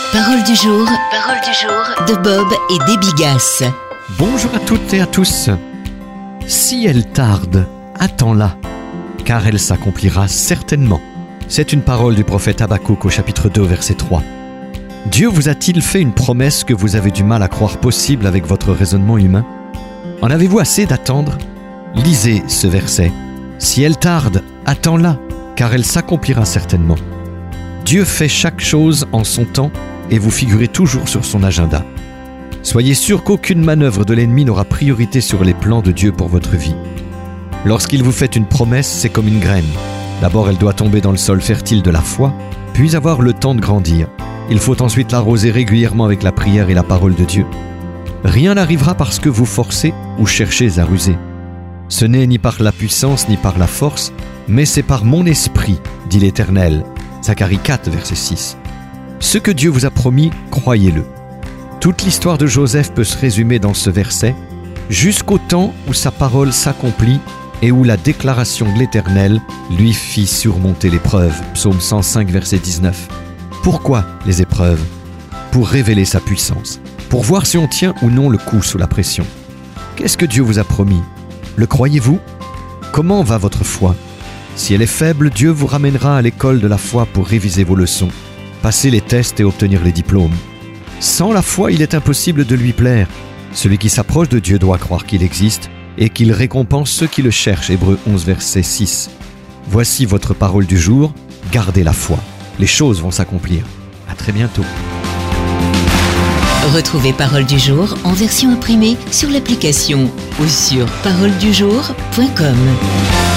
Parole du jour de Bob et Déby Gass. Bonjour à toutes et à tous. Si elle tarde, attends-la, car elle s'accomplira certainement. C'est une parole du prophète Habakkuk au chapitre 2, verset 3. Dieu vous a-t-il fait une promesse que vous avez du mal à croire possible avec votre raisonnement humain ? En avez-vous assez d'attendre ? Lisez ce verset. Si elle tarde, attends-la, car elle s'accomplira certainement. Dieu fait chaque chose en son temps et vous figurez toujours sur son agenda. Soyez sûr qu'aucune manœuvre de l'ennemi n'aura priorité sur les plans de Dieu pour votre vie. Lorsqu'il vous fait une promesse, c'est comme une graine. D'abord, elle doit tomber dans le sol fertile de la foi, puis avoir le temps de grandir. Il faut ensuite l'arroser régulièrement avec la prière et la parole de Dieu. Rien n'arrivera parce que vous forcez ou cherchez à ruser. Ce n'est ni par la puissance ni par la force, mais c'est par mon esprit, dit l'Éternel. Zacharie 4, verset 6. Ce que Dieu vous a promis, croyez-le. Toute l'histoire de Joseph peut se résumer dans ce verset, jusqu'au temps où sa parole s'accomplit et où la déclaration de l'Éternel lui fit surmonter l'épreuve. Psaume 105, verset 19. Pourquoi les épreuves ? Pour révéler sa puissance, pour voir si on tient ou non le coup sous la pression. Qu'est-ce que Dieu vous a promis ? Le croyez-vous ? Comment va votre foi ? Si elle est faible, Dieu vous ramènera à l'école de la foi pour réviser vos leçons, passer les tests et obtenir les diplômes. Sans la foi, il est impossible de lui plaire. Celui qui s'approche de Dieu doit croire qu'il existe et qu'il récompense ceux qui le cherchent. Hébreux 11, verset 6. Voici votre parole du jour, gardez la foi. Les choses vont s'accomplir. À très bientôt. Retrouvez Parole du jour en version imprimée sur l'application ou sur paroledujour.com.